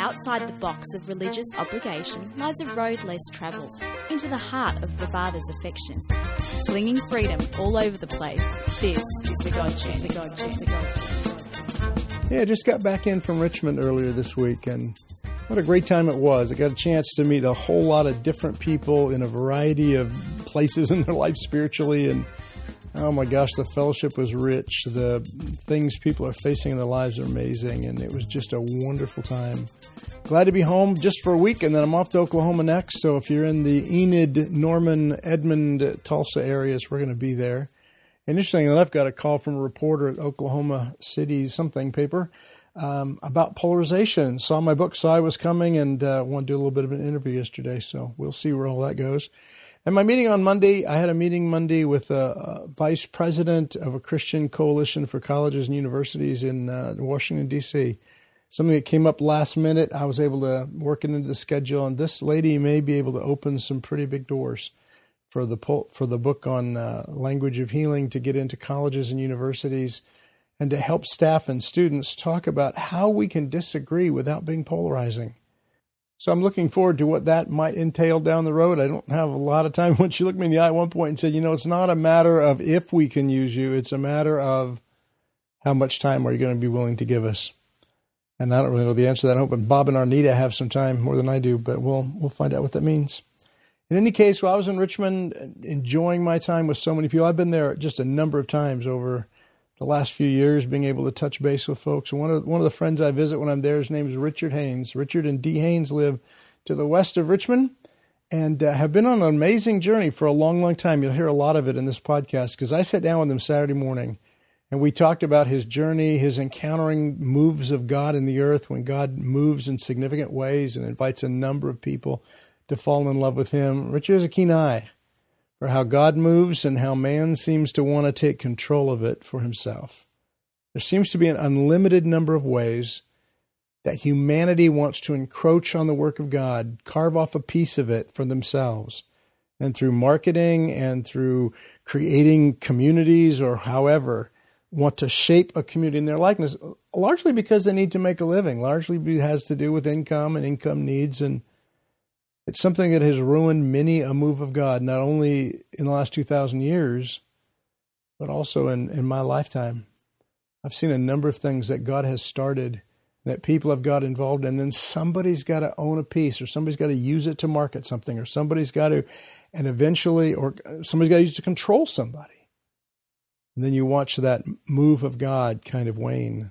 Outside the box of religious obligation lies a road less travelled, into the heart of the Father's affection. Slinging freedom all over the place, this is the God Journey. The God Journey. The God Journey. Yeah, I just got back in from Richmond earlier this week, and what a great time it was. I got a chance to meet a whole lot of different people in a variety of places in their life spiritually, and oh my gosh, the fellowship was rich. The things people are facing in their lives are amazing, and it was just a wonderful time. Glad to be home just for a week, and then I'm off to Oklahoma next. So if you're in the Enid, Norman, Edmond, Tulsa areas, we're going to be there. And interestingly enough, got a call from a reporter at Oklahoma City something paper about polarization. Saw my book, saw I was coming, and wanted to do a little bit of an interview yesterday. So we'll see where all that goes. And my meeting on Monday, I had a meeting Monday with a vice president of a Christian coalition for colleges and universities in Washington, D.C. Something that came up last minute. I was able to work it into the schedule, and this lady may be able to open some pretty big doors for the book on language of healing to get into colleges and universities and to help staff and students talk about how we can disagree without being polarizing. So I'm looking forward to what that might entail down the road. I don't have a lot of time. When she looked me in the eye at one point and said, it's not a matter of if we can use you. It's a matter of how much time are you going to be willing to give us? And I don't really know the answer to that. I'm hoping Bob and Arnita have some time more than I do, but we'll find out what that means. In any case, while I was in Richmond, enjoying my time with so many people, I've been there just a number of times over the last few years, being able to touch base with folks. One of the friends I visit when I'm there, his name is Richard Haynes. Richard and Dee Haynes live to the west of Richmond and have been on an amazing journey for a long, long time. You'll hear a lot of it in this podcast because I sat down with him Saturday morning and we talked about his journey, his encountering moves of God in the earth when God moves in significant ways and invites a number of people to fall in love with him. Richard has a keen eye for how God moves and how man seems to want to take control of it for himself. There seems to be an unlimited number of ways that humanity wants to encroach on the work of God, carve off a piece of it for themselves. And through marketing and through creating communities or however, want to shape a community in their likeness, largely because they need to make a living, largely it has to do with income and income needs. And it's something that has ruined many a move of God, not only in the last 2,000 years, but also in my lifetime. I've seen a number of things that God has started, that people have got involved in, and then somebody's got to own a piece, or somebody's got to use it to market something, or somebody's got to, and eventually, or somebody's got to use it to control somebody. And then you watch that move of God kind of wane.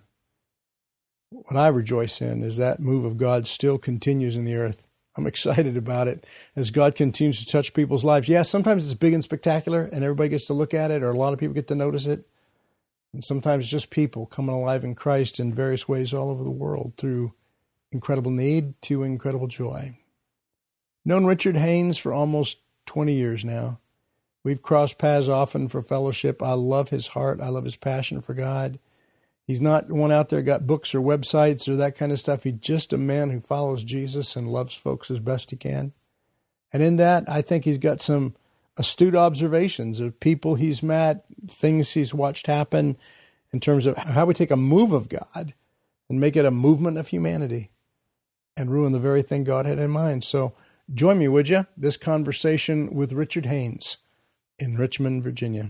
What I rejoice in is that move of God still continues in the earth. I'm excited about it as God continues to touch people's lives. Yeah, sometimes it's big and spectacular and everybody gets to look at it or a lot of people get to notice it. And sometimes it's just people coming alive in Christ in various ways all over the world through incredible need to incredible joy. Known Richard Haynes for almost 20 years now. We've crossed paths often for fellowship. I love his heart. I love his passion for God. He's not one out there got books or websites or that kind of stuff. He's just a man who follows Jesus and loves folks as best he can. And in that, I think he's got some astute observations of people he's met, things he's watched happen in terms of how we take a move of God and make it a movement of humanity and ruin the very thing God had in mind. So join me, would you? This conversation with Richard Haynes in Richmond, Virginia.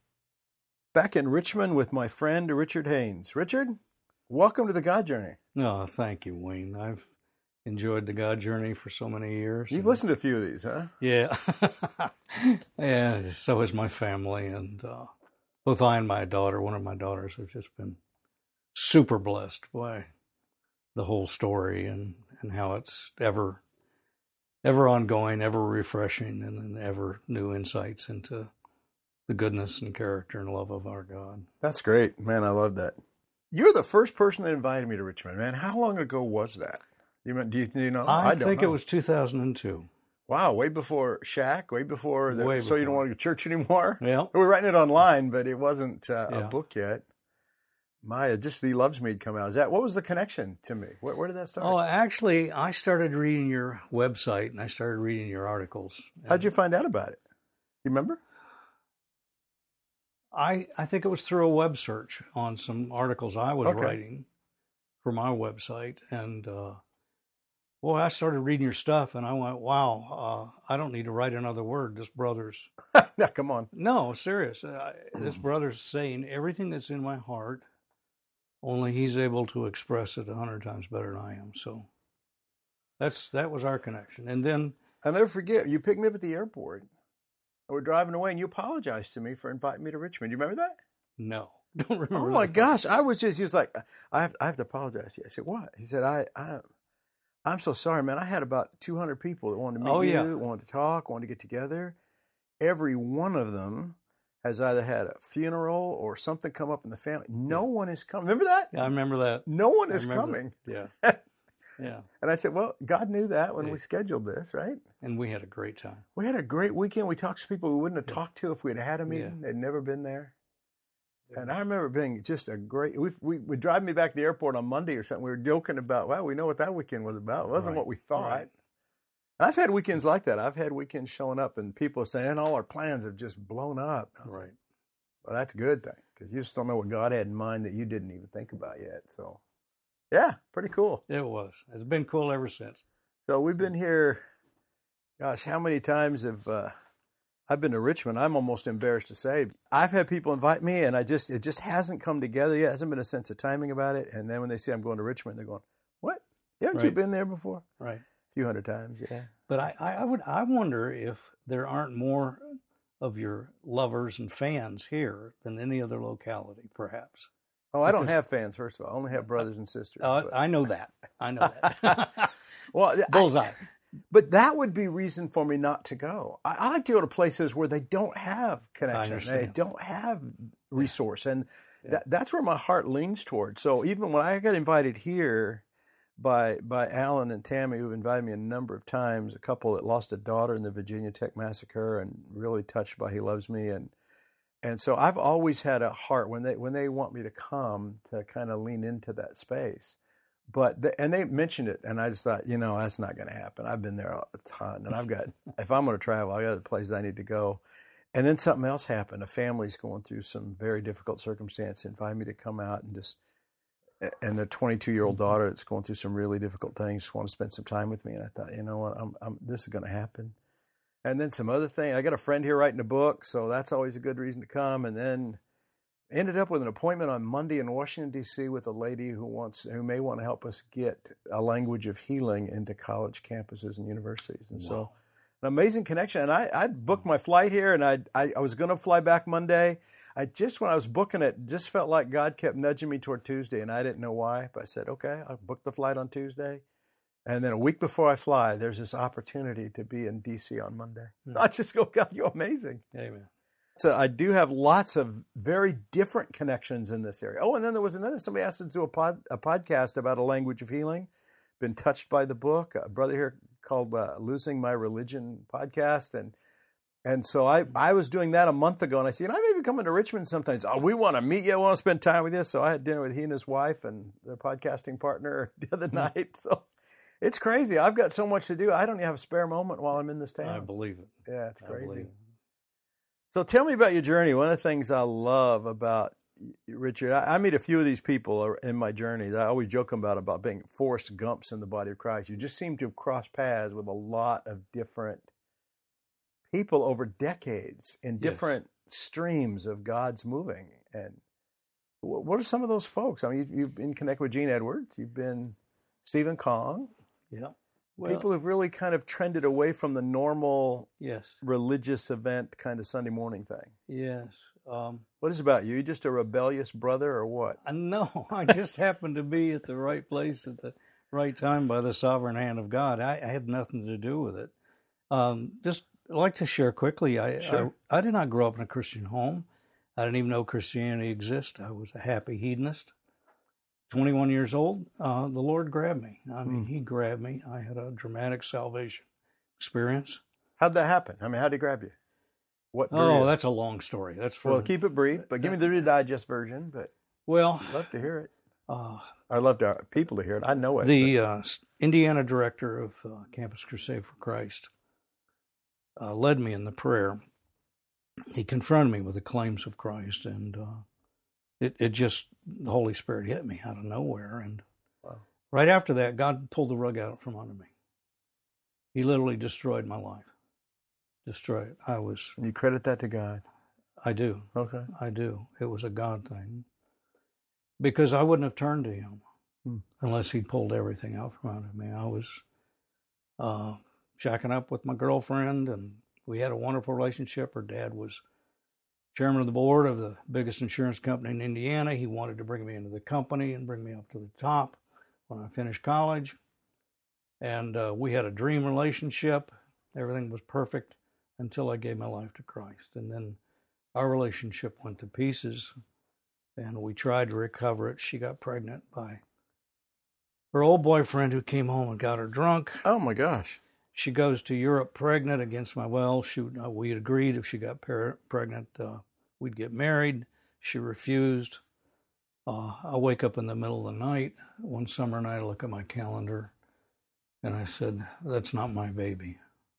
Back in Richmond with my friend, Richard Haynes. Richard, welcome to the God Journey. Oh, thank you, Wayne. I've enjoyed the God Journey for so many years. You've listened to a few of these, huh? Yeah. Yeah, so has my family. And both I and my daughter, one of my daughters, have just been super blessed by the whole story and how it's ever ongoing, ever refreshing, and ever new insights into the goodness and character and love of our God. That's great. Man, I love that. You're the first person that invited me to Richmond, man. How long ago was that? Do you know? I think it was 2002. Wow, way before Shaq, way before. So you don't want to go to church anymore? Yeah. We were writing it online, but it wasn't a book yet. Maya, just the Loves Me had come out. What was the connection to me? Where did that start? Oh, actually, I started reading your website and I started reading your articles. How'd you find out about it? You remember? I think it was through a web search on some articles I was writing for my website. And Well, I started reading your stuff, and I went, wow, I don't need to write another word. This brother's... Now, come on. No, serious. This brother's saying everything that's in my heart, only he's able to express it 100 times better than I am. So that was our connection. And then... I'll never forget, you picked me up at the airport. We're driving away, and you apologized to me for inviting me to Richmond. Do you remember that? No, don't remember. Oh, my gosh. He was like, I have to apologize to you. I said, what? He said, I'm so sorry, man. I had about 200 people that wanted to meet you, wanted to talk, wanted to get together. Every one of them has either had a funeral or something come up in the family. No one is coming. Remember that? Yeah, I remember that. No one is coming. Yeah. Yeah. And I said, well, God knew that when we scheduled this, right? And we had a great time. We had a great weekend. We talked to people we wouldn't have talked to if we'd had a meeting. They'd never been there. And I remember being just a great... We drive me back to the airport on Monday or something. We were joking about, well, we know what that weekend was about. It wasn't what we thought. Right. And I've had weekends like that. I've had weekends showing up and people are saying, all our plans have just blown up. Right. Like, well, that's a good thing because you just don't know what God had in mind that you didn't even think about yet. So, yeah, pretty cool. It was. It's been cool ever since. So we've been here, gosh, how many times have... I've been to Richmond. I'm almost embarrassed to say. I've had people invite me, and it just hasn't come together yet. There hasn't been a sense of timing about it. And then when they say I'm going to Richmond, they're going, "What? Haven't you been there before?" Right. A few hundred times, yeah. But I wonder if there aren't more of your lovers and fans here than any other locality, perhaps. Oh, I don't have fans. First of all, I only have brothers and sisters. I know that. Well, bullseye. But that would be reason for me not to go. I like to go to places where they don't have connection. They don't have resource. And that's where my heart leans toward. So even when I got invited here by Alan and Tammy, who invited me a number of times, a couple that lost a daughter in the Virginia Tech massacre and really touched by He Loves Me. And so I've always had a heart when they want me to come to kind of lean into that space. But they mentioned it, and I just thought, that's not going to happen. I've been there a ton, and if I'm going to travel, I got other places I need to go. And then something else happened. A family's going through some very difficult circumstance, invited me to come out and the 22-year-old daughter that's going through some really difficult things just want to spend some time with me. And I thought, you know what, this is going to happen. And then some other thing, I got a friend here writing a book, so that's always a good reason to come. And then ended up with an appointment on Monday in Washington, D.C. with a lady who may want to help us get a language of healing into college campuses and universities. And so an amazing connection. And I booked my flight here, and I was going to fly back Monday. When I was booking it, just felt like God kept nudging me toward Tuesday, and I didn't know why. But I said, okay, I'll book the flight on Tuesday. And then a week before I fly, there's this opportunity to be in D.C. on Monday. I just go, God, you're amazing. Amen. So I do have lots of very different connections in this area. Oh, and then there was somebody asked us to do a podcast about a language of healing. Been touched by the book. A brother here called Losing My Religion podcast. And so I was doing that a month ago, and I said, I may be coming to Richmond sometimes. Oh, we want to meet you. I want to spend time with you. So I had dinner with he and his wife and their podcasting partner the other night. So it's crazy. I've got so much to do. I don't even have a spare moment while I'm in this town. I believe it. Yeah, it's crazy. So tell me about your journey. One of the things I love about you, Richard, I meet a few of these people in my journey. I always joke about being Forrest Gumps in the body of Christ. You just seem to have crossed paths with a lot of different people over decades in different streams of God's moving. And what are some of those folks? I mean, you've been connected with Gene Edwards. You've been Stephen Kong. Yeah. Well, people have really kind of trended away from the normal religious event kind of Sunday morning thing. Yes. What is it about you? You just a rebellious brother or what? No, I just happened to be at the right place at the right time by the sovereign hand of God. I had nothing to do with it. Just like to share quickly, I did not grow up in a Christian home. I didn't even know Christianity existed. I was a happy hedonist. 21 years old, the Lord grabbed me. I mean, He grabbed me. I had a dramatic salvation experience. How'd that happen? I mean, how'd He grab you? That's a long story. Well, keep it brief, but give me the Reader's Digest version. But I'd love to hear it. I'd love people to hear it. I know it. The Indiana director of Campus Crusade for Christ led me in the prayer. He confronted me with the claims of Christ, and the Holy Spirit hit me out of nowhere, and Right after that, God pulled the rug out from under me. He literally destroyed my life. Destroyed. And you credit that to God? I do. Okay. I do. It was a God thing. Because I wouldn't have turned to him unless he pulled everything out from under me. I was shacking up with my girlfriend, and we had a wonderful relationship. Her dad was chairman of the board of the biggest insurance company in Indiana. He wanted to bring me into the company and bring me up to the top when I finished college. And we had a dream relationship. Everything was perfect until I gave my life to Christ. And then our relationship went to pieces, and we tried to recover it. She got pregnant by her old boyfriend, who came home and got her drunk. Oh, my gosh. She goes to Europe pregnant against my will. We had agreed if she got pregnant, we'd get married. She refused. I wake up in the middle of the night, one summer night, I look at my calendar, and I said, that's not my baby.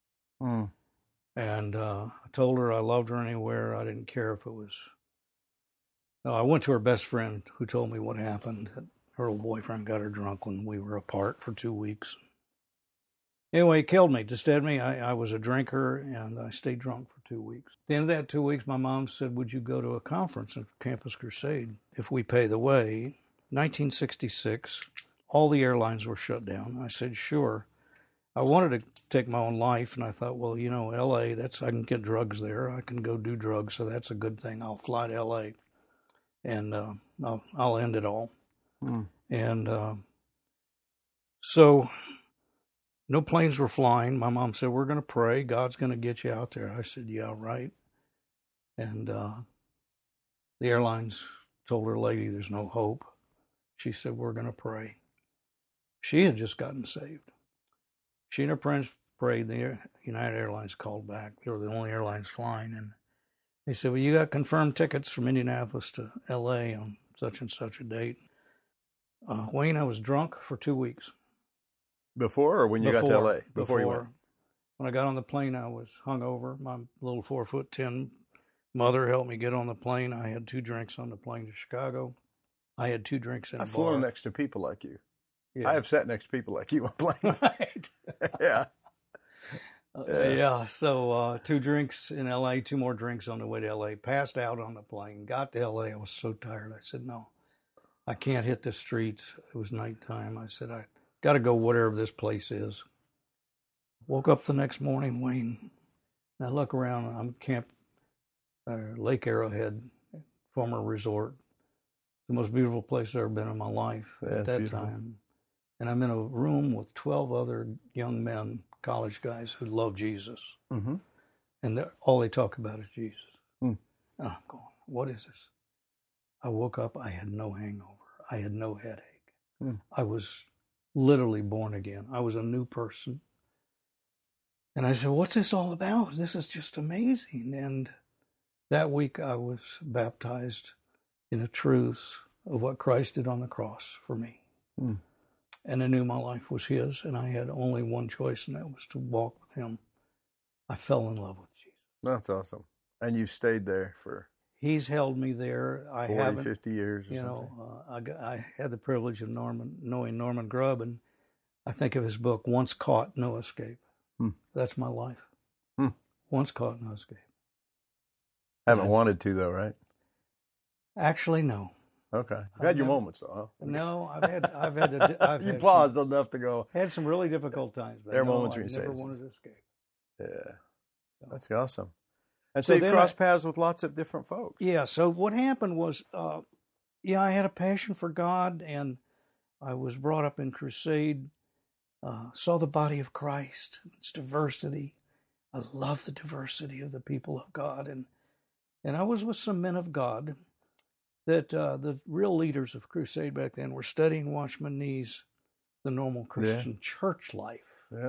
And I told her I loved her anywhere. I didn't care if it was... No, I went to her best friend, who told me what happened. Her old boyfriend got her drunk when we were apart for 2 weeks. Anyway, it killed me, disturbed me. I was a drinker, and I stayed drunk for 2 weeks. At the end of that 2 weeks, my mom said, would you go to a conference at Campus Crusade if we pay the way? 1966, all the airlines were shut down. I said, sure. I wanted to take my own life, and I thought, well, you know, L.A., I can get drugs there. I can go do drugs, so that's a good thing. I'll fly to L.A., and I'll end it all. And so no planes were flying. My mom said, we're going to pray. God's going to get you out there. I said, yeah, right. And the airlines told her lady there's no hope. She said, we're going to pray. She had just gotten saved. She and her friends prayed. The United Airlines called back. They were the only airlines flying. And they said, well, you got confirmed tickets from Indianapolis to L.A. on such and such a date. Wayne, I was drunk for 2 weeks. Before or when you got to L.A.? Before you went? When I got on the plane, I was hungover. My little 4'10" mother helped me get on the plane. I had 2 drinks on the plane to Chicago. I had 2 drinks in a bar. I've flown next to people like you. Yeah. I have sat next to people like you on planes. Right. Yeah. Yeah. So 2 drinks in L.A., 2 more drinks on the way to L.A. Passed out on the plane. Got to L.A. I was so tired. I said, no, I can't hit the streets. It was nighttime. I said, I got to go whatever this place is. Woke up the next morning, Wayne, and I look around. I'm Camp Lake Arrowhead, former resort. The most beautiful place I've ever been in my life at that time. And I'm in a room with 12 other young men, college guys who love Jesus. And all they talk about is Jesus. And I'm going, what is this? I woke up, I had no hangover. I had no headache. I was literally born again. I was a new person. And I said, what's this all about? This is just amazing. And that week I was baptized in the truths of what Christ did on the cross for me. And I knew my life was his, and I had only one choice, and that was to walk with him. I fell in love with Jesus. That's awesome. And you stayed there for... He's held me there. 40, 50 years or you something. know, I had the privilege of knowing Norman Grubb, and I think of his book, Once Caught, No Escape. That's my life. Once caught, no escape. Haven't wanted to, though, right? Actually, no. Okay. You've had your moments, though, huh? No, I've you paused enough to go. Had some really difficult times, but there are moments when I you never say wanted to escape. Yeah. That's awesome. And so you crossed paths with lots of different folks. Yeah, so what happened was, I had a passion for God, and I was brought up in Crusade, saw the body of Christ, its diversity. I love the diversity of the people of God, and I was with some men of God that the real leaders of Crusade back then were studying Watchman Nee's The Normal Christian Church Life. Yeah.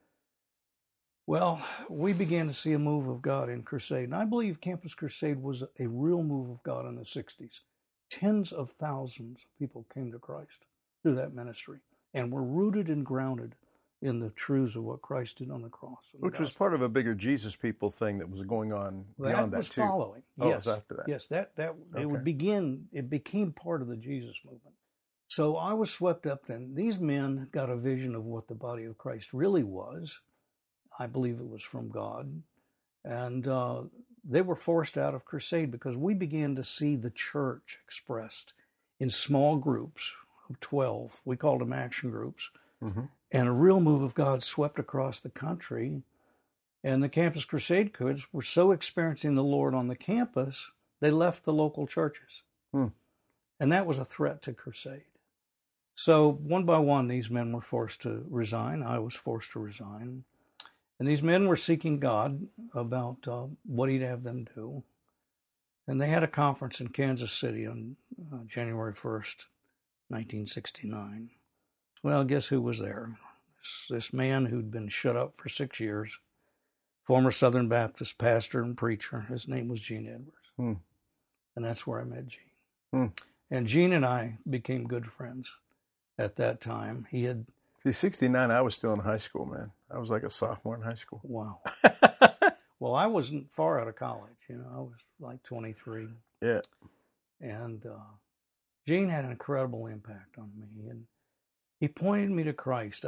Well, we began to see a move of God in Crusade, and I believe Campus Crusade was a real move of God in the 60s. Tens of thousands of people came to Christ through that ministry and were rooted and grounded in the truths of what Christ did on the cross. Which was part of a bigger Jesus people thing that was going on beyond that, too. That was following. Oh, yes. It was after that. Yes, it became part of the Jesus movement. So I was swept up in. These men got a vision of what the body of Christ really was. I believe it was from God. And they were forced out of crusade because we began to see the church expressed in small groups of 12. We called them action groups. Mm-hmm. And a real move of God swept across the country. And the Campus Crusade kids were so experiencing the Lord on the campus, they left the local churches. And that was a threat to crusade. So one by one, these men were forced to resign. I was forced to resign. And these men were seeking God about what he'd have them do. And they had a conference in Kansas City on January 1st, 1969. Well, guess who was there? This man who'd been shut up for 6 years, former Southern Baptist pastor and preacher. His name was Gene Edwards. And that's where I met Gene. And Gene and I became good friends at that time. He had... See, 69, I was still in high school, man. I was like a sophomore in high school. Wow. Well, I wasn't far out of college. You know, I was like 23. Yeah. And Gene had an incredible impact on me. And he pointed me to Christ.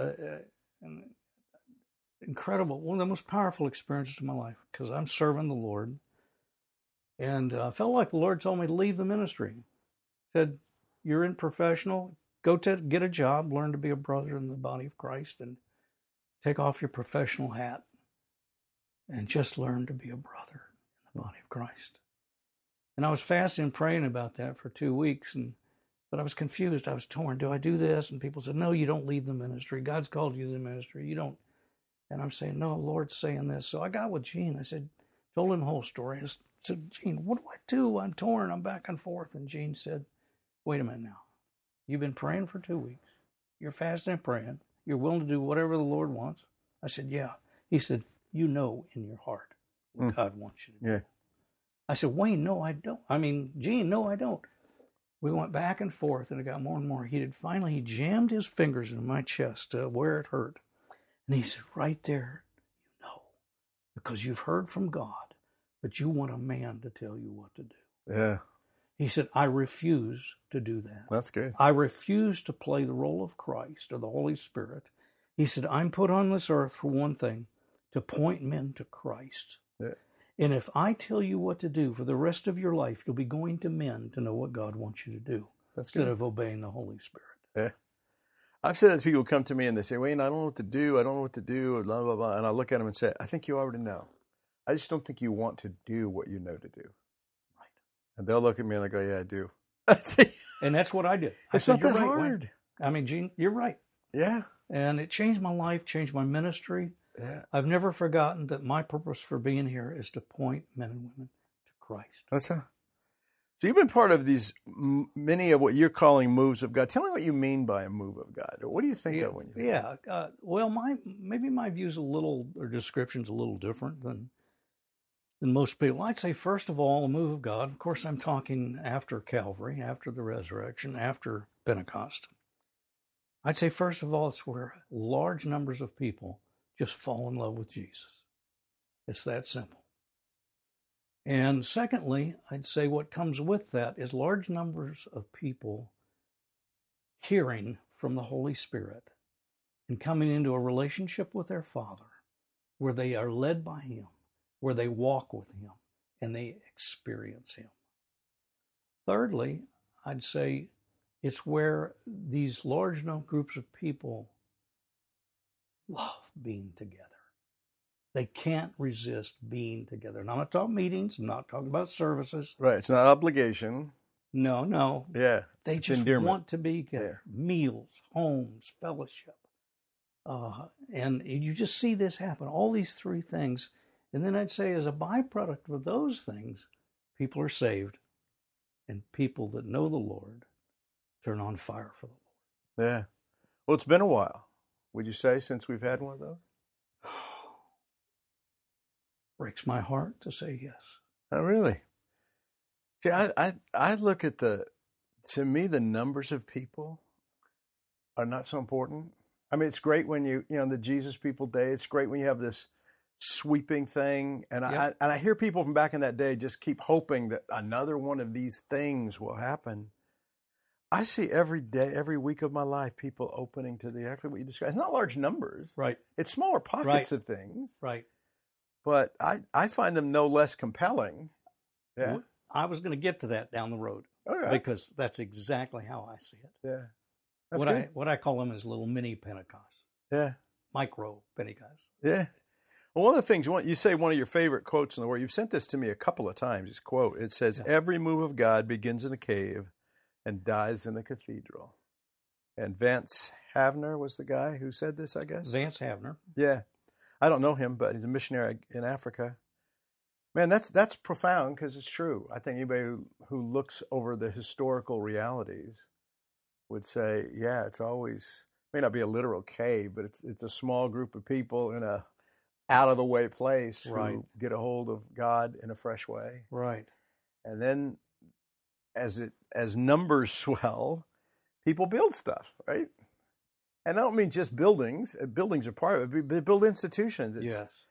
Incredible. One of the most powerful experiences of my life because I'm serving the Lord. And I felt like the Lord told me to leave the ministry. He said, you're in professional. Go to get a job, learn to be a brother in the body of Christ, and take off your professional hat and just learn to be a brother in the body of Christ. And I was fasting and praying about that for 2 weeks, but I was confused. I was torn. Do I do this? And people said, no, you don't leave the ministry. God's called you to the ministry. You don't. And I'm saying, no, the Lord's saying this. So I got with Gene. I said, told him the whole story. I said, Gene, what do I do? I'm torn. I'm back and forth. And Gene said, wait a minute now. You've been praying for 2 weeks. You're fasting and praying. You're willing to do whatever the Lord wants. I said, yeah. He said, you know in your heart what God wants you to do. Yeah. I said, Wayne, no, I don't. I mean, Gene, no, I don't. We went back and forth, and it got more and more heated. Finally, he jammed his fingers into my chest where it hurt. And he said, right there, you know, because you've heard from God, but you want a man to tell you what to do. Yeah. He said, I refuse to do that. That's good. I refuse to play the role of Christ or the Holy Spirit. He said, I'm put on this earth for one thing, to point men to Christ. Yeah. And if I tell you what to do for the rest of your life, you'll be going to men to know what God wants you to do instead of obeying the Holy Spirit. Yeah. I've said that people come to me and they say, Wayne, I don't know what to do. I don't know what to do, or blah, blah, blah. And I look at them and say, I think you already know. I just don't think you want to do what you know to do. And they'll look at me and they go, yeah, I do. And that's what I did. It's not that hard. Wayne. I mean, Gene, you're right. Yeah. And it changed my life, changed my ministry. Yeah. I've never forgotten that my purpose for being here is to point men and women to Christ. So you've been part of these, many of what you're calling moves of God. Tell me what you mean by a move of God. What do you think of when you think of it? Well, maybe my view's a little, or description's a little different than most people. I'd say, first of all, a move of God. Of course, I'm talking after Calvary, after the resurrection, after Pentecost. I'd say, first of all, it's where large numbers of people just fall in love with Jesus. It's that simple. And secondly, I'd say what comes with that is large numbers of people hearing from the Holy Spirit and coming into a relationship with their Father where they are led by Him, where they walk with Him, and they experience Him. Thirdly, I'd say it's where these large groups of people love being together. They can't resist being together. And I'm not talking meetings. I'm not talking about services. Right. It's not obligation. No. Yeah. They just want to be together. Yeah. Meals, homes, fellowship. And you just see this happen, all these three things. And then I'd say as a byproduct of those things, people are saved. And people that know the Lord turn on fire for the Lord. Yeah. Well, it's been a while, would you say, since we've had one of those? Breaks my heart to say yes. Oh, really? See, I look at to me, the numbers of people are not so important. I mean, it's great when you know, the Jesus People Day, it's great when you have this sweeping thing. And yep. I hear people from back in that day just keep hoping that another one of these things will happen. I see every day, every week of my life, people opening to exactly what you described. It's not large numbers. Right. It's smaller pockets of things. Right. But I find them no less compelling. Yeah. I was going to get to that down the road. Okay. Because that's exactly how I see it. Yeah. That's what I call them is little mini Pentecost. Yeah. Micro Pentecost. Yeah. Well, one of the things you say, one of your favorite quotes in the Word, you've sent this to me a couple of times, this quote. It says, every move of God begins in a cave and dies in the cathedral. And Vance Havner was the guy who said this, I guess? Vance Havner. Yeah. I don't know him, but he's a missionary in Africa. Man, that's profound because it's true. I think anybody who looks over the historical realities would say, yeah, it's always, may not be a literal cave, but it's a small group of people in a out-of-the-way place who get a hold of God in a fresh way. Right. And then as numbers swell, people build stuff, right? And I don't mean just buildings. Buildings are part of it. They build institutions.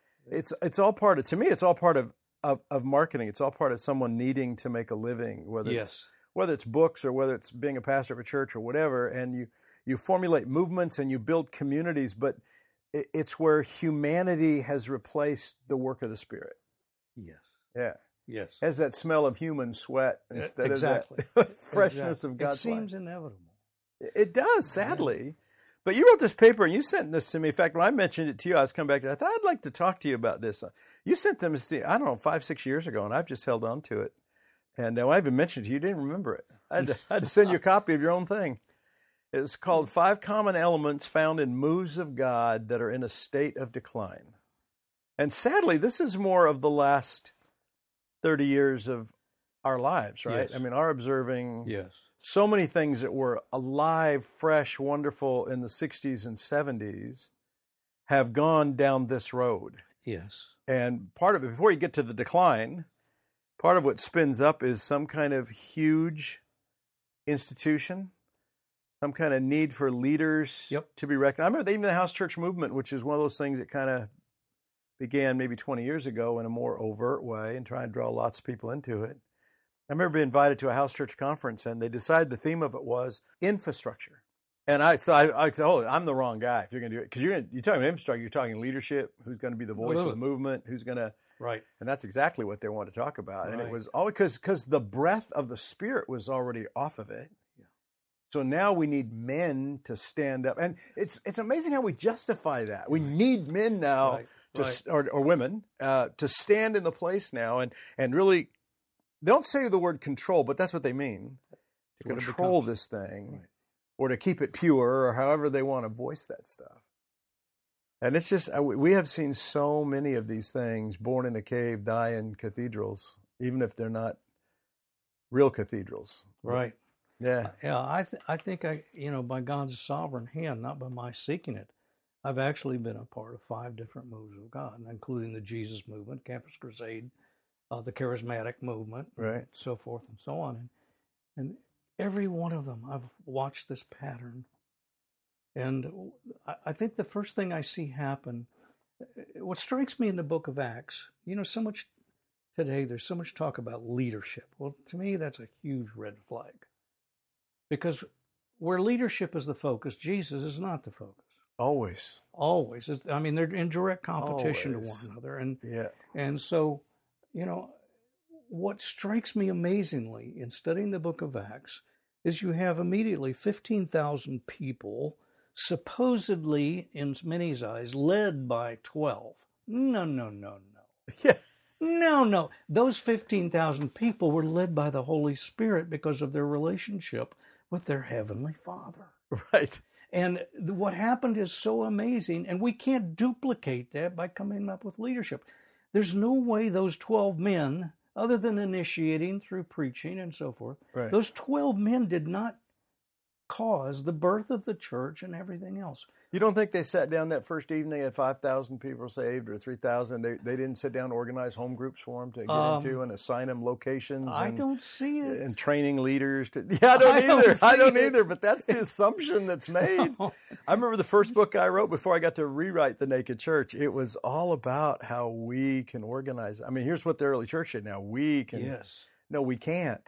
It's all part of, to me, it's all part of marketing. It's all part of someone needing to make a living, whether it's books or whether it's being a pastor of a church or whatever. And you formulate movements and you build communities, but it's where humanity has replaced the work of the Spirit. Yes. Yeah. Yes. It has that smell of human sweat instead of that freshness of God's life. It seems inevitable. It does, sadly. Yeah. But you wrote this paper and you sent this to me. In fact, when I mentioned it to you, I was coming back to it. I thought I'd like to talk to you about this. You sent them, I don't know, 5-6 years ago, and I've just held on to it. And when I even mentioned it to you, you didn't remember it. I had to send you a copy of your own thing. It's called 5 Common Elements Found in Moves of God That Are in a State of Decline. And sadly, this is more of the last 30 years of our lives, right? Yes. I mean, our observing yes. so many things that were alive, fresh, wonderful in the 60s and 70s have gone down this road. Yes. And part of it, before you get to the decline, part of what spins up is some kind of huge institution, some kind of need for leaders to be recognized. I remember even the house church movement, which is one of those things that kind of began maybe 20 years ago in a more overt way and trying to draw lots of people into it. I remember being invited to a house church conference, and they decided the theme of it was infrastructure. And I said, I'm the wrong guy if you're going to do it. Because you're talking infrastructure, you're talking leadership, who's going to be the voice of the movement, who's going to... Right. And that's exactly what they wanted to talk about. And it was all because the breath of the Spirit was already off of it. Yeah. So now we need men to stand up. And it's amazing how we justify that. We need men now, or women, to stand in the place now and really... Don't say the word control, but that's what they mean. To control this thing, or to keep it pure, or however they want to voice that stuff. And it's just, we have seen so many of these things, born in a cave, die in cathedrals, even if they're not real cathedrals. Right. Yeah. Yeah, I think by God's sovereign hand, not by my seeking it, I've actually been a part of 5 different moves of God, including the Jesus movement, Campus Crusade, the charismatic movement, so forth and so on. And every one of them, I've watched this pattern. And I think the first thing I see happen, what strikes me in the book of Acts, so much today, there's so much talk about leadership. Well, to me, that's a huge red flag. Because where leadership is the focus, Jesus is not the focus. Always. They're in direct competition to one another. And so... what strikes me amazingly in studying the book of Acts is you have immediately 15,000 people, supposedly, in many's eyes, led by 12. No. Yeah. No. Those 15,000 people were led by the Holy Spirit because of their relationship with their Heavenly Father. Right. And what happened is so amazing, and we can't duplicate that by coming up with leadership. There's no way those 12 men, other than initiating through preaching and so forth, those 12 men did not cause the birth of the church and everything else. You don't think they sat down that first evening at 5,000 people saved or 3,000? They didn't sit down and organize home groups for them to get into and assign them locations? I don't see it. And training leaders to... Yeah, I don't either, but that's the assumption that's made. I remember the first book I wrote before I got to rewrite The Naked Church. It was all about how we can organize. I mean, here's what the early church did now. We can... Yes. No, we can't.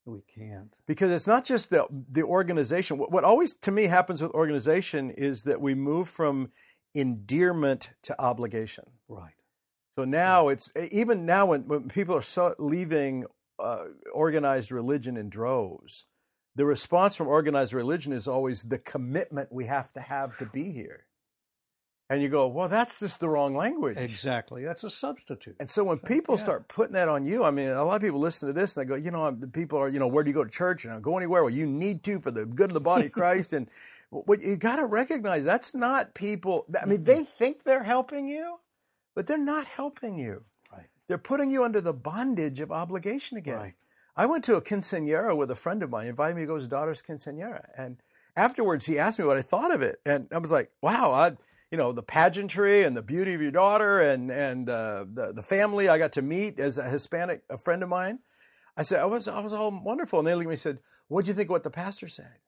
We can't. Because it's not just the organization. What always, to me, happens with organization is that we move from endearment to obligation. Right. So now it's, even now when people are leaving organized religion in droves, the response from organized religion is always the commitment we have to be here. And you go, well, that's just the wrong language. Exactly. That's a substitute. And so when people start putting that on you, I mean, a lot of people listen to this and they go, people are, where do you go to church? And I go anywhere. Well, you need to for the good of the body of Christ. And what you got to recognize, that's not people. I mean, they think they're helping you, but they're not helping you. Right. They're putting you under the bondage of obligation again. Right. I went to a quinceañera with a friend of mine. He invited me to go to his daughter's quinceañera. And afterwards, he asked me what I thought of it. And I was like, wow, the pageantry and the beauty of your daughter and the family I got to meet as a Hispanic, a friend of mine. I said, I was all wonderful. And they looked at me and said, what'd you think of what the pastor said?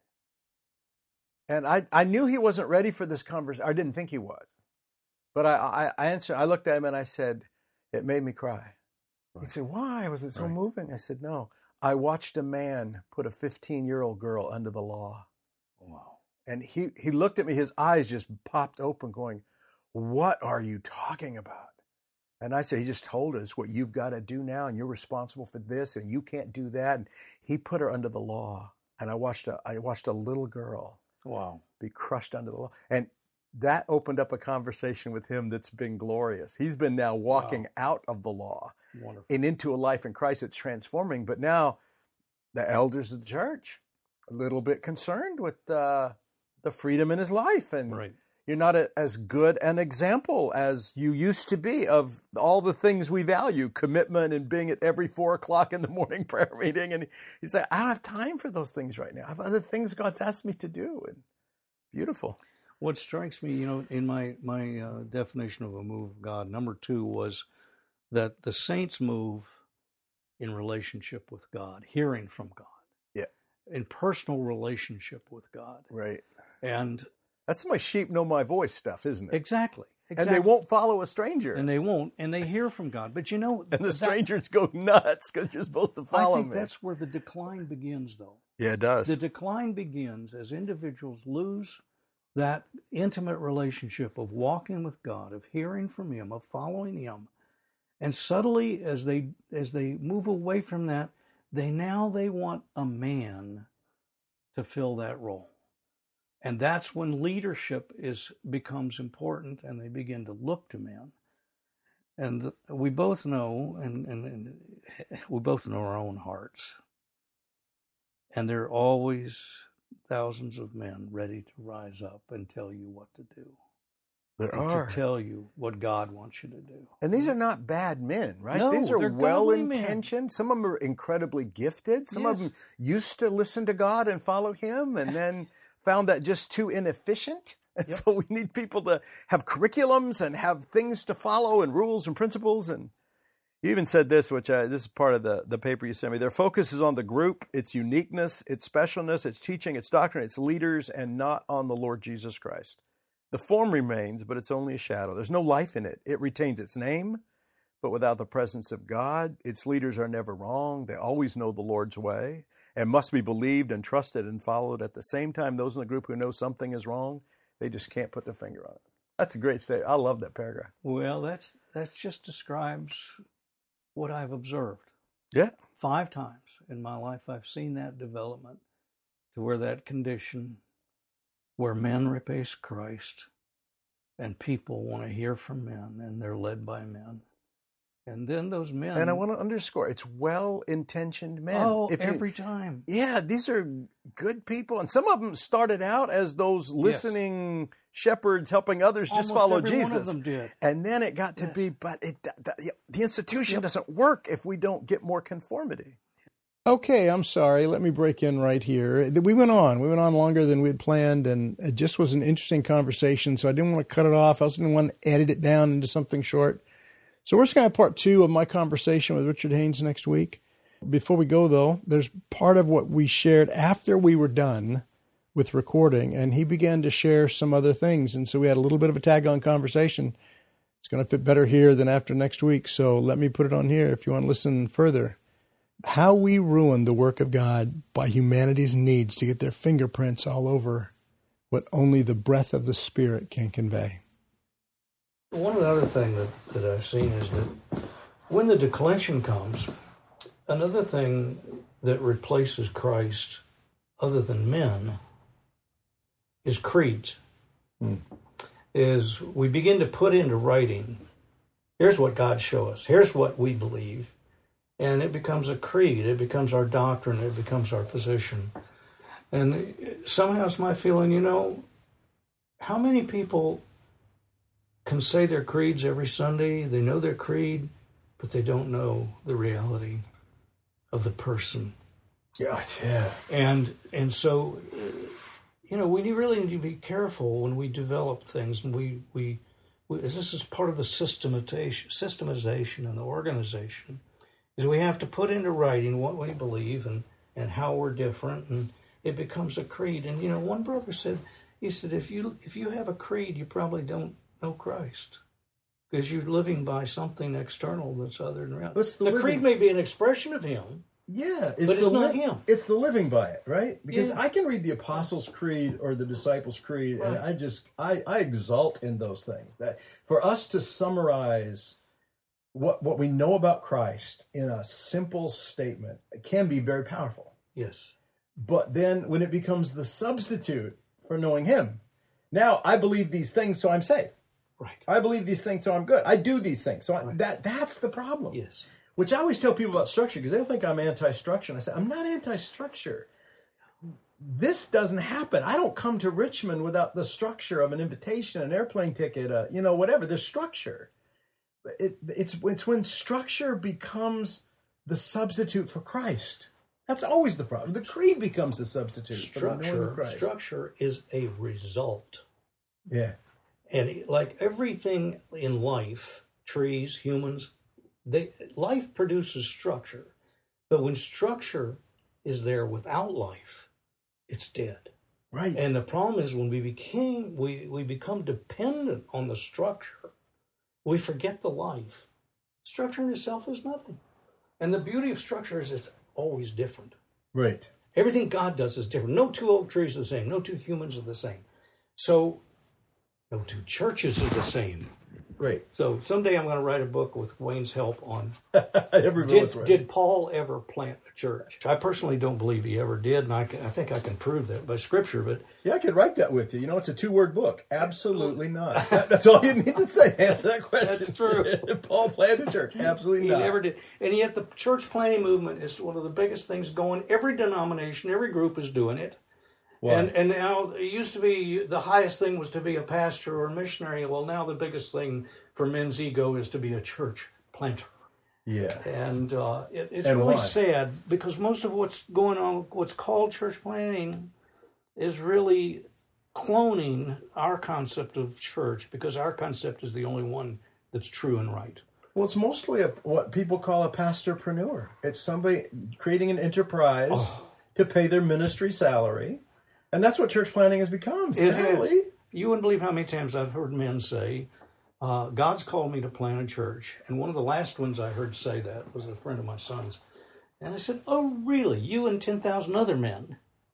And I knew he wasn't ready for this conversation. I didn't think he was. But I answered, I looked at him and I said, it made me cry. Right. He said, why? Was it so moving? I said, no. I watched a man put a 15-year-old girl under the law. Wow. And he looked at me, his eyes just popped open going, what are you talking about? And I said, he just told us what you've got to do now, and you're responsible for this, and you can't do that. And he put her under the law. And I watched a little girl be crushed under the law. And that opened up a conversation with him that's been glorious. He's been now walking out of the law and into a life in Christ that's transforming. But now the elders of the church, a little bit concerned with the freedom in his life. And you're not as good an example as you used to be of all the things we value, commitment and being at every 4:00 in the morning prayer meeting. And he's like, I don't have time for those things right now. I have other things God's asked me to do. And beautiful. What strikes me, in my definition of a move of God, number 2 was that the saints move in relationship with God, hearing from God. Yeah. In personal relationship with God. Right. And that's my sheep know my voice stuff, isn't it? Exactly. And they won't follow a stranger. And they won't. And they hear from God. But and the strangers go nuts because you're supposed to follow me. I think that's where the decline begins, though. Yeah, it does. The decline begins as individuals lose that intimate relationship of walking with God, of hearing from Him, of following Him. And subtly, as they move away from that, they want a man to fill that role. And that's when leadership becomes important, and they begin to look to men. And we both know, and we both know our own hearts. And there are always thousands of men ready to rise up and tell you what to do. To tell you what God wants you to do. And these are not bad men, right? No, these are they're well-intentioned. Some of them are incredibly gifted. Some of them used to listen to God and follow Him and then found that just too inefficient. And so we need people to have curriculums and have things to follow and rules and principles. And you even said this, which this is part of the paper you sent me. Their focus is on the group, its uniqueness, its specialness, its teaching, its doctrine, its leaders, and not on the Lord Jesus Christ. The form remains, but it's only a shadow. There's no life in it. It retains its name, but without the presence of God, its leaders are never wrong. They always know the Lord's way and must be believed and trusted and followed. At the same time, those in the group who know something is wrong, they just can't put their finger on it. That's a great statement. I love that paragraph. Well, that just describes what I've observed. Yeah. 5 times in my life, I've seen that development to where that condition where men replace Christ and people want to hear from men and they're led by men. And then those men... And I want to underscore, it's well-intentioned men. Oh, every time. Yeah, these are good people. And some of them started out as those listening shepherds helping others just follow Jesus. Almost every one of them did. And then it got to be, but the institution doesn't work if we don't get more conformity. Okay, I'm sorry. Let me break in right here. We went on longer than we had planned, and it just was an interesting conversation, so I didn't want to cut it off. I also didn't want to edit it down into something short. So we're just going to have part 2 of my conversation with Richard Haynes next week. Before we go, though, there's part of what we shared after we were done with recording, and he began to share some other things, and so we had a little bit of a tag-on conversation. It's going to fit better here than after next week, so let me put it on here if you want to listen further. how we ruin the work of God by humanity's needs to get their fingerprints all over what only the breath of the Spirit can convey. One other thing that I've seen is that when the declension comes, another thing that replaces Christ other than men is creeds. Is we begin to put into writing, here's what God showed us, here's what we believe, and it becomes a creed, it becomes our doctrine, it becomes our position. And somehow it's my feeling, how many people can say their creeds every Sunday, they know their creed, but they don't know the reality of the person. Yeah. And so, we really need to be careful when we develop things, and we this is part of the systematization and the organization, is we have to put into writing what we believe and how we're different, and it becomes a creed. And one brother said, if you have a creed, you probably don't know Christ, because you're living by something external that's other than real. The creed may be an expression of Him. Yeah, but it's not Him. It's the living by it, right? Because I can read the Apostles' Creed or the Disciples' Creed, right, and I exult in those things. That for us to summarize what we know about Christ in a simple statement, it can be very powerful. Yes. But then when it becomes the substitute for knowing Him, now I believe these things, so I'm safe. Right. I believe these things, so I'm good. I do these things, so that's the problem. Yes. Which I always tell people about structure, because they think I'm anti-structure. And I say, I'm not anti-structure. This doesn't happen. I don't come to Richmond without the structure of an invitation, an airplane ticket, whatever. There's structure. It's when structure becomes the substitute for Christ. That's always the problem. The creed becomes the substitute for knowing Christ. Structure is a result. Yeah. And like everything in life, trees, humans, life produces structure, but when structure is there without life, it's dead. Right. And the problem is when we become dependent on the structure, we forget the life. Structure in itself is nothing. And the beauty of structure is it's always different. Right. Everything God does is different. No two oak trees are the same. No two humans are the same. So no two churches are the same. Right. So someday I'm going to write a book with Wayne's help on did Paul ever plant a church? I personally don't believe he ever did, and I think I can prove that by Scripture. But yeah, I could write that with you. It's a 2-word book. Absolutely not. That's all you need to say to answer that question. That's true. Paul planted a church. Absolutely not. He never did. And yet the church planting movement is one of the biggest things going. Every denomination, every group is doing it. And now it used to be the highest thing was to be a pastor or a missionary. Well, now the biggest thing for men's ego is to be a church planter. Yeah. And it's really sad, because most of what's going on, what's called church planting, is really cloning our concept of church, because our concept is the only one that's true and right. Well, it's mostly what people call a pastorpreneur. It's somebody creating an enterprise to pay their ministry salary. And that's what church planting has become, sadly. You wouldn't believe how many times I've heard men say, God's called me to plant a church. And one of the last ones I heard say that was a friend of my son's. And I said, oh, really? You and 10,000 other men?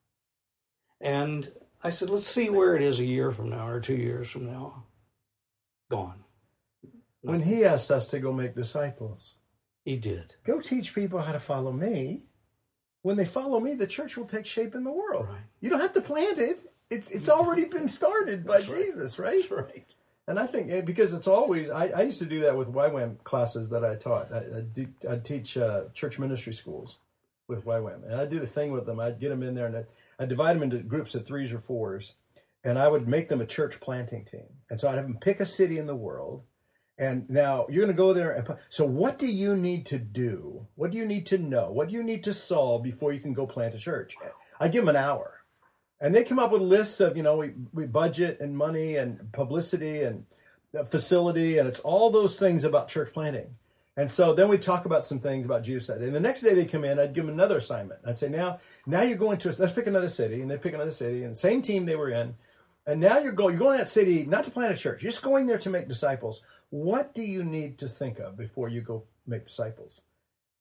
And I said, let's see where it is a year from now or 2 years from now. Gone. When he asked us to go make disciples. He did. Go teach people how to follow me. When they follow me, the church will take shape in the world. Right. You don't have to plant it. It's already been started by Jesus, right? That's right. And I think because it's always, I used to do that with YWAM classes that I taught. I'd teach church ministry schools with YWAM. And I'd do the thing with them. I'd get them in there and I'd divide them into groups of 3s or 4s. And I would make them a church planting team. And so I'd have them pick a city in the world. And now you're going to go there. So what do you need to do? What do you need to know? What do you need to solve before you can go plant a church? I give them an hour. And they come up with lists of, we budget and money and publicity and facility. And it's all those things about church planting. And so then we talk about some things about Jesus. And the next day they come in, I'd give them another assignment. I'd say, now you're going to, let's pick another city. And they pick another city. And the same team they were in. And now you're going to that city, not to plant a church, you're just going there to make disciples. What do you need to think of before you go make disciples?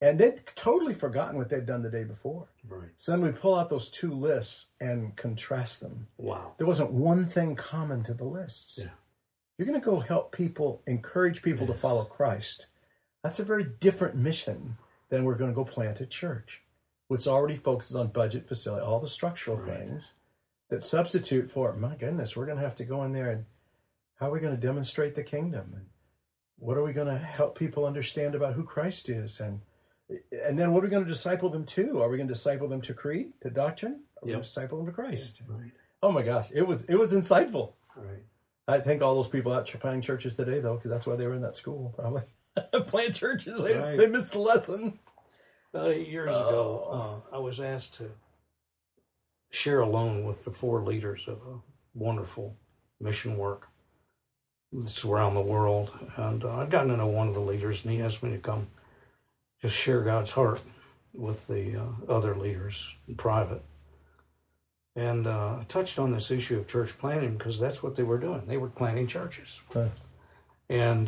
And they'd totally forgotten what they'd done the day before. Right. So then we pull out those two lists and contrast them. Wow. There wasn't one thing common to the lists. Yeah. You're going to go help people, encourage people to follow Christ. That's a very different mission than we're going to go plant a church, which already focuses on budget, facility, all the structural things that substitute for, my goodness, we're going to have to go in there and how are we going to demonstrate the kingdom? And what are we going to help people understand about who Christ is? And then what are we going to disciple them to? Are we going to disciple them to creed, to doctrine? Are we going to disciple them to Christ? Right. Oh my gosh, it was insightful. Right. I think all those people out planting churches today, though, because that's why they were in that school, probably. Plant churches, they missed the lesson. About 8 years ago, I was asked to share alone with the 4 leaders of a wonderful mission work that's around the world. And I'd gotten to know one of the leaders, and he asked me to come just share God's heart with the other leaders in private. And I touched on this issue of church planting because that's what they were doing. They were planting churches. Right. And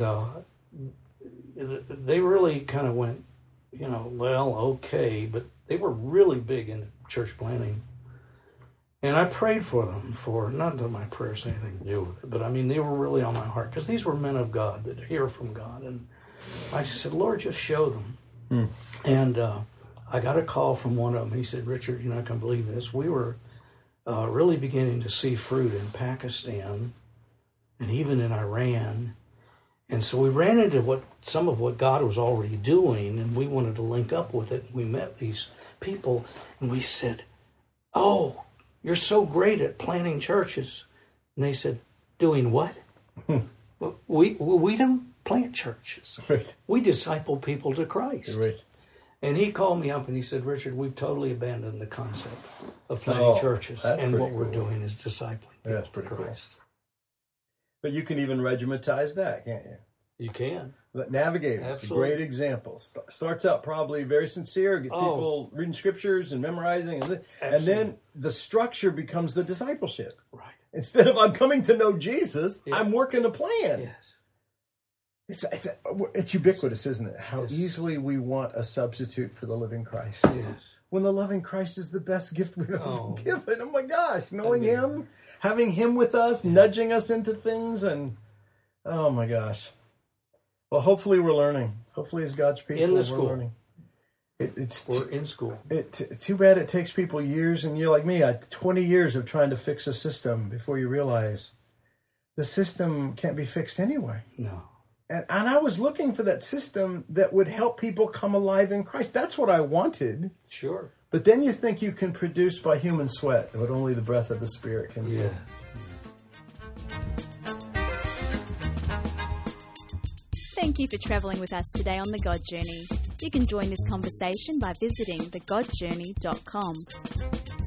they really kind of went, well, okay, but they were really big into church planting. And I prayed for them not that my prayers had anything to do with it, but I mean, they were really on my heart because these were men of God that hear from God. And I just said, Lord, just show them. And I got a call from one of them. He said, Richard, you're not going to believe this. We were really beginning to see fruit in Pakistan and even in Iran. And so we ran into some of what God was already doing, and we wanted to link up with it. We met these people, and we said, oh, you're so great at planting churches. And they said, doing what? We don't plant churches. Right. We disciple people to Christ. Right. And he called me up and he said, Richard, we've totally abandoned the concept of planting churches. And what we're doing is discipling people That's pretty to Christ. Cool. But you can even regimentize that, can't you? You can. Navigating, it's a great example. Starts out probably very sincere, get people reading scriptures and memorizing, and then the structure becomes the discipleship. Right. Instead of I'm coming to know Jesus, I'm working a plan. Yes. It's ubiquitous, isn't it? How easily we want a substitute for the living Christ. Yes. When the loving Christ is the best gift we've ever given. Oh my gosh, knowing Him, having Him with us, nudging us into things, and oh my gosh. Well, hopefully we're learning. Hopefully as God's people, in the school. We're learning. We're in school. Too bad it takes people years, and you're like me, 20 years of trying to fix a system before you realize the system can't be fixed anyway. No. And I was looking for that system that would help people come alive in Christ. That's what I wanted. Sure. But then you think you can produce by human sweat what only the breath of the Spirit can do. Yeah. Thank you for travelling with us today on The God Journey. You can join this conversation by visiting thegodjourney.com.